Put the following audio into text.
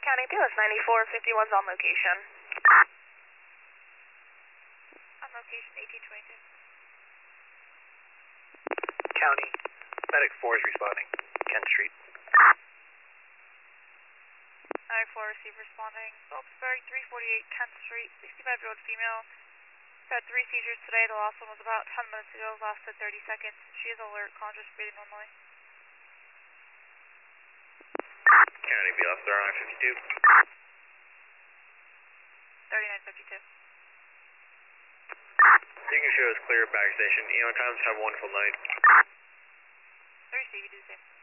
County 2 is 9451's on location. On location 1822. County, medic 4 is responding, Kent Street. Medic 4 receive responding, Phillipsburg 348 10th Street, 65-year-old female. Had 3 seizures today, the last one was about 10 minutes ago, lasted 30 seconds. She is alert, conscious, breathing normally. County, be officer on 52. 3952. Signature is clear, back station. EON times, have a wonderful night. 30 Stevie, do the same.